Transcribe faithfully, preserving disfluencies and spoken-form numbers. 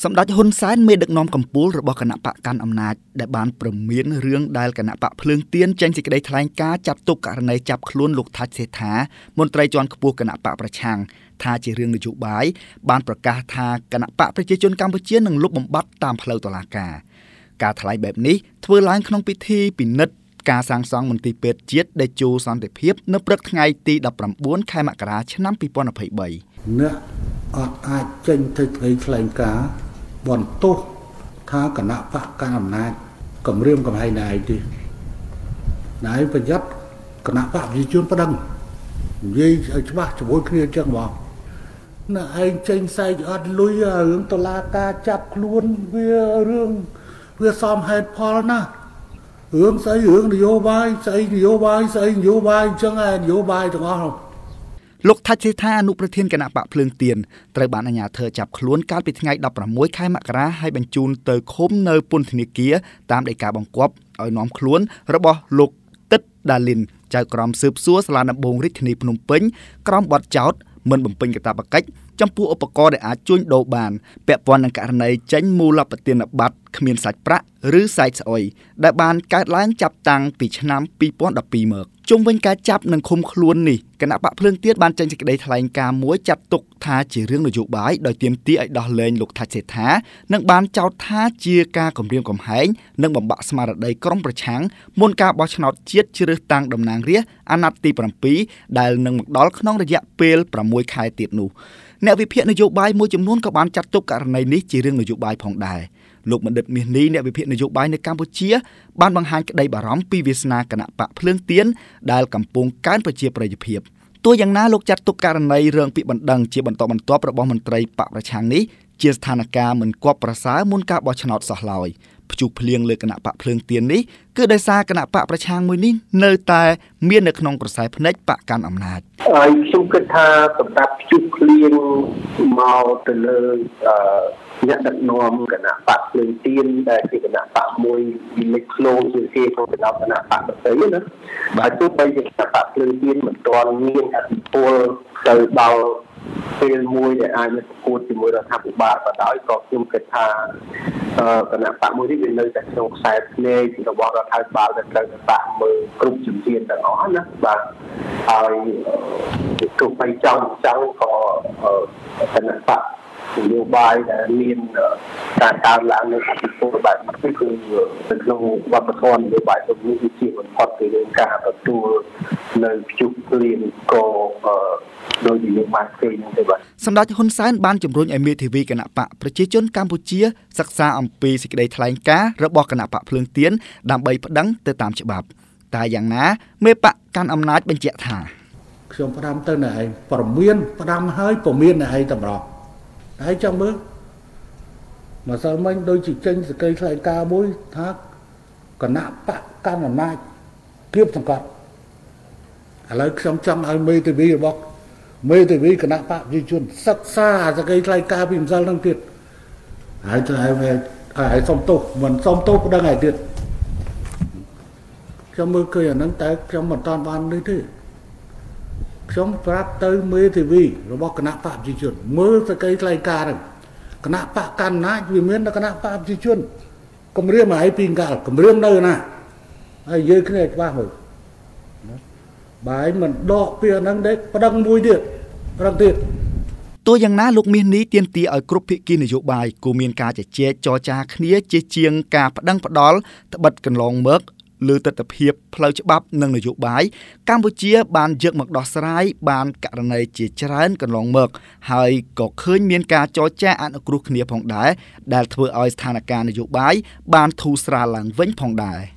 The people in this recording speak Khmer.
សម្ដេចហ៊ុនសែនមេដឹកនាំកម្ពុជារបស់គណៈបកកាន់អំណាចដែលបានប្រមានរឿងដែលគណៈបកភ្លើងទៀនចេញសេចក្តីថ្លែងការណ៍ចាត់ទុកករណីចាប់ខ្លួនលោកថាច់សេដ្ឋាមន្ត្រីជាន់ខ្ពស់គណៈបកប្រឆាំងថាជារឿងនយោបាយបានប្រកាសថាគណៈបកប្រជាជនកម្ពុជានឹងលុបបំបាត់តាមផ្លូវតុលាការការថ្លែងបែបនេះធ្វើឡើងក្នុងពិធីពិនិត្យការសាងសង់មន្ទីរពេទ្យជាតិដេជោសន្តិភាពនៅព្រឹកថ្ងៃទីដប់ប្រាំបួនខែមករាឆ្នាំពីរពាន់ยี่สิบสามអ្នកអត់អាចចេញទៅថ្ងៃថ្លែងការណ៍បន្ទោសថាគណៈបកកាន់អំណាចគម្រាមកំហែងណែឯងទេណែឯងប្រយ័ត្នគណៈបកប្រជាជនប្តឹងនិយាយឲ្យច្បាស់ជាមួយគ្នាអញ្ចឹងមកណែឯងចេញសែកអត់លុយរឿងតុលាការចាប់ខ្លួនវារឿងវាសមហេតុផលណារឿងស្អីរឿងនយោបាយស្អីនយោបាយស្អីនយោបាយអញ្ចឹងឯងនយោបាយទាំងអស់លោកថាច់សេដ្ឋាអនុប្រធានគណៈបកភ្លើងទៀនត្រូវបានអាជ្ញាធរចាប់ខ្លួនកាលពីថ្ងៃដប់ប្រាំមួយខែមករាហើយបញ្ជូនទៅឃុំនៅពន្ធនាគារតាមដីកាបង្គាប់ឲ្យនាំខ្លួនរបស់លោកទឹកដាលីនចៅក្រមស៊ើបសួរសាលាដំបងរាជធានីភ្នំពេញក្រោមបទចោទមិនបំពេញកាតព្វកិច្ចចំពោះឧបករណ៍ដែលអាចជួញដូរបានពាក់ព័ន្ធនឹងករណីចេញមូលបទានប័ត្រគ្មានសាច់ប្រាក់ឬសាច់ស្អុយដែលបានកើតឡើងចាប់តាំងពីឆ្នាំពីរពាន់ដប់ពីរមកជុំវិញការចាប់និងឃុំខ្លួននេះគណៈបកភ្លើងទៀនបានចេញសេចក្តីថ្លែងការណ៍មួយចាត់ទុកថាជារឿងនយោបាយដោយទាមទារឲ្យដោះលែងលោកថាច់សេដ្ឋានិងបានចោទថាជាការគំរាមកំហែងនិងបំបាក់ស្មារតីក្រុមប្រឆាំងមុនការបោះឆ្នោតជាតិជ្រើសតាំងតំណាងរាស្ត្រអាណត្តិទីbảyដែលនឹងមកដល់ក្នុងរយៈពេលប្រាំមួយខែទៀតនោះអ្នកវិភាគនយោបាយមួយចំនួនក៏បានចាត់ទុកករណីនេះជារឿងនយោបាយផងដែរលោកបណ្ឌិតមាសនេះអ្នកវិភាគនយោបាយនៅកម្ពុជាបានបង្ហាញក្តីបារម្ភពីវាសនាគណៈបកភ្លើងទៀនដែលកំពុងកើនប្រជាប្រិយភាពទោះយ៉ាងណាលោកចាត់ទុកករណីរឿងពីបណ្ដឹងជាបន្តបន្ទាប់របស់មន្ត្រីបកប្រឆាំងនេះជាស្ថានភាពមិនគប្បប្រសើរមុនការបោះឆ្នោតសោះឡើយព្យុះភ្លៀងលើគណៈបកភ្លើងទៀននេះគឺដោយសារគណៈបកប្រឆាំងមួយនេះនៅតែមាននៅក្នុងក្រសែភ្នែកបកកាន់អំណាចហើយខ្ញុំគិតថាសម្រាប់ព្យុះភ្លៀងមកទៅលើអ្នកដឹកនាំគណៈបកភ្លើងទៀនដែលជាគណៈបកមួយលេចធ្លោជាងគេក្នុងគណៈគណៈបកផ្សេងណាបើទោះបីជាគណៈបកភ្លើងទៀនមិនទាន់មានអធិបុលទៅដល់ពេលមួយដែលអាចនឹងប្រកួតជាមួយរដ្ឋាភិបាលក៏ដោយក៏ខ្ញុំគិតថាគណៈបកមួយនេះវានៅតែក្នុងខ្សែភ្នែករបស់រដ្ឋាភិបាលដែលត្រូវតែបាក់មើលគ្រប់ជំនាញទាំងអស់ណាបាទហើយទោះបីចង់ចង់ក៏គណៈបកនយោបាយដែលមានការកើនឡើងនៃអធិបុលបែបនេះគឺនៅក្នុងវប្បធម៌នយោបាយរបស់នេះជាបំផុតពីរឿងការទទួលនៅព្យុះភ្លៀងក៏ដោយនិយាយមកទេហ្នឹងទេបាទសម្ដេចហ៊ុនសែនបានជំរុញឲ្យមេធាវីគណៈបកប្រជាជនកម្ពុជាសិក្សាអំពីសេចក្តីថ្លែងការណ៍របស់គណៈបកភ្លើងទៀនដើម្បីប្តឹងទៅតាមច្បាប់តែយ៉ាងណាមេបកកាន់អំណាចបញ្ជាក់ថាខ្ញុំផ្ដាំទៅណែឯងប្រមានផ្ដាំហើយប្រមានណែឯងតម្រោះហើយចាំមើលម្សិលមិញដូចជាចេញសេចក្តីថ្លែងការណ៍មួយថាគណៈបកកាន់អំណាចគៀបសង្កត់ឥឡូវខ្ញុំចង់ឲ្យមេធាវីរបស់មេធាវីគណៈបកប្រជាជនសិក្សាសេចក្តីថ្លែងការណ៍ពីម្សិលហ្នឹងទៀតហើយទៅឲ្យឲ្យសុំទោសមិនសុំទោសប្តឹងឲ្យទៀតខ្ញុំមើលឃើញអាហ្នឹងតែខ្ញុំមិនតាន់បាននេះទេខ្ញុំប្រាប់ទៅមេធាវីរបស់គណៈបកប្រជាជនមើលសេចក្តីថ្លែងការណ៍ហ្នឹងគណៈបកកណ្ដាលវាមានតែគណៈបកប្រជាជនគម្រាមឲ្យពីកាលគម្រាមនៅណាហើយយើងគ្នាច្បាស់មើលបាយមិនដកពីអាហ្នឹងទេប្តឹងមួយទៀតប្តឹងទៀតទោះយ៉ាងណាលោកមាសនេះទាមទារឲ្យគ្រប់ភាគីនយោបាយគួរមានការជជែកចរចាគ្នាជាជាងការប្តឹងផ្ដាល់ត្បិតកន្លងមកលើទស្សនវិជ្ជាផ្លូវច្បាប់និងនយោបាយកម្ពុជាបានយកមកដោះស្រាយបានករណីជាច្រើនកន្លងមកហើយក៏ឃើញមានការចរចាអនុគ្រោះគ្នាផងដែរដែលធ្វើឲ្យស្ថានភាពនយោបាយបានធូរស្រាលឡើងវិញផងដែរ